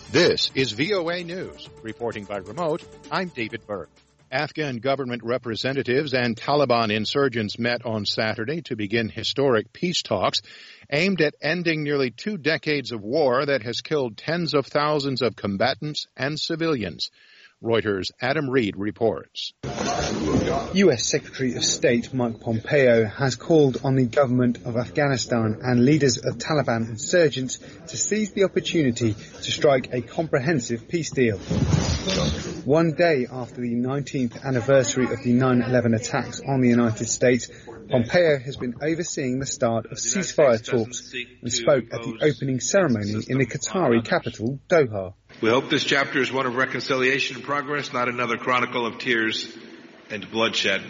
This is VOA News. Reporting by remote, I'm David Berg. Afghan government representatives and Taliban insurgents met on Saturday to begin historic peace talks aimed at ending nearly 2 decades of war that has killed tens of thousands of combatants and civilians. Reuters' Adam Reed reports. U.S. Secretary of State Mike Pompeo has called on the government of Afghanistan and leaders of Taliban insurgents to seize the opportunity to strike a comprehensive peace deal. One day after the 19th anniversary of the 9/11 attacks on the United States, Pompeo has been overseeing the start of ceasefire talks and spoke at the opening ceremony in the Qatari capital, Doha. We hope this chapter is one of reconciliation and progress, not another chronicle of tears and bloodshed.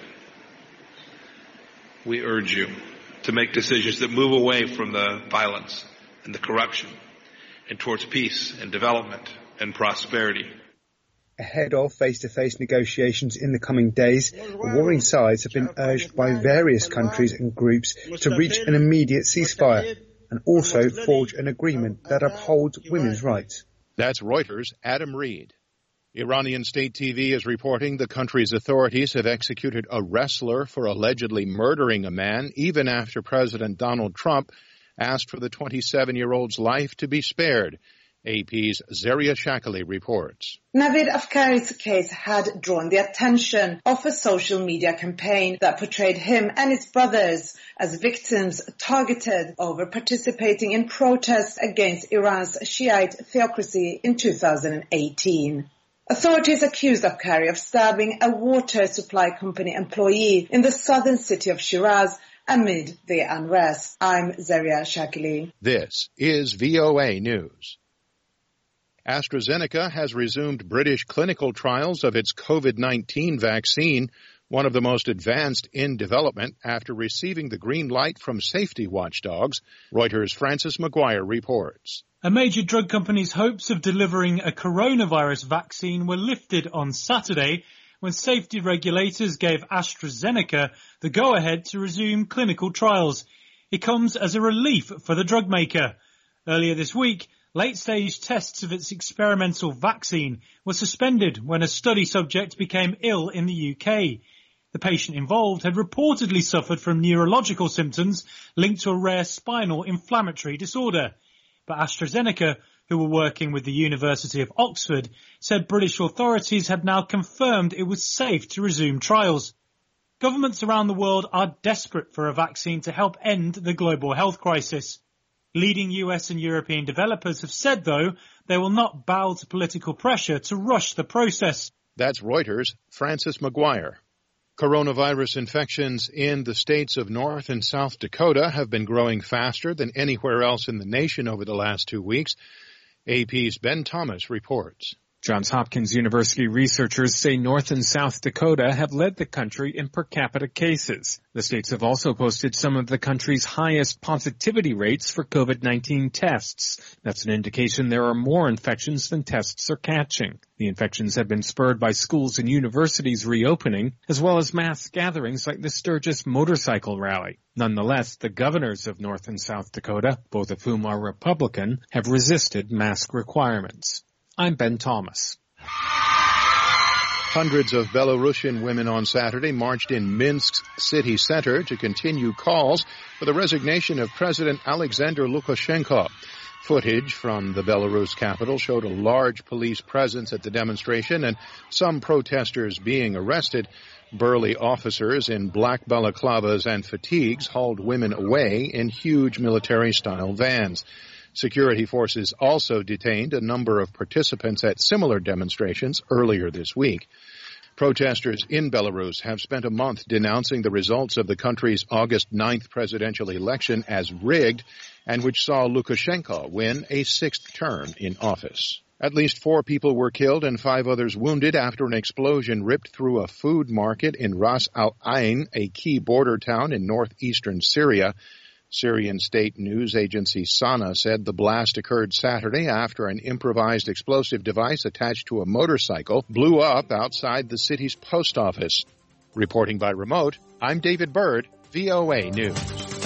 We urge you to make decisions that move away from the violence and the corruption and towards peace and development and prosperity. Ahead of face-to-face negotiations in the coming days, the warring sides have been urged by various countries and groups to reach an immediate ceasefire and also forge an agreement that upholds women's rights. That's Reuters' Adam Reed. Iranian state TV is reporting the country's authorities have executed a wrestler for allegedly murdering a man even after President Donald Trump asked for the 27-year-old's life to be spared. AP's Zaria Shakali reports. Navid Afkari's case had drawn the attention of a social media campaign that portrayed him and his brothers as victims targeted over participating in protests against Iran's Shiite theocracy in 2018. Authorities accused Afkari of stabbing a water supply company employee in the southern city of Shiraz amid the unrest. I'm Zaria Shakali. This is VOA News. AstraZeneca has resumed British clinical trials of its COVID-19 vaccine, one of the most advanced in development, after receiving the green light from safety watchdogs. Reuters' Francis McGuire reports. A major drug company's hopes of delivering a coronavirus vaccine were lifted on Saturday when safety regulators gave AstraZeneca the go-ahead to resume clinical trials. It comes as a relief for the drug maker. Earlier this week, late-stage tests of its experimental vaccine were suspended when a study subject became ill in the UK. The patient involved had reportedly suffered from neurological symptoms linked to a rare spinal inflammatory disorder. But AstraZeneca, who were working with the University of Oxford, said British authorities had now confirmed it was safe to resume trials. Governments around the world are desperate for a vaccine to help end the global health crisis. Leading US and European developers have said, though, they will not bow to political pressure to rush the process. That's Reuters' Francis McGuire. Coronavirus infections in the states of North and South Dakota have been growing faster than anywhere else in the nation over the last 2 weeks. AP's Ben Thomas reports. Johns Hopkins University researchers say North and South Dakota have led the country in per capita cases. The states have also posted some of the country's highest positivity rates for COVID-19 tests. That's an indication there are more infections than tests are catching. The infections have been spurred by schools and universities reopening, as well as mass gatherings like the Sturgis motorcycle rally. Nonetheless, the governors of North and South Dakota, both of whom are Republican, have resisted mask requirements. I'm Ben Thomas. Hundreds of Belarusian women on Saturday marched in Minsk's city center to continue calls for the resignation of President Alexander Lukashenko. Footage from the Belarus capital showed a large police presence at the demonstration and some protesters being arrested. Burly officers in black balaclavas and fatigues hauled women away in huge military-style vans. Security forces also detained a number of participants at similar demonstrations earlier this week. Protesters in Belarus have spent a month denouncing the results of the country's August 9th presidential election as rigged, and which saw Lukashenko win a 6th term in office. At least 4 people were killed and 5 others wounded after an explosion ripped through a food market in Ras Al Ain, a key border town in northeastern Syria. Syrian state news agency Sana said the blast occurred Saturday after an improvised explosive device attached to a motorcycle blew up outside the city's post office. Reporting by remote, I'm David Bird, VOA News.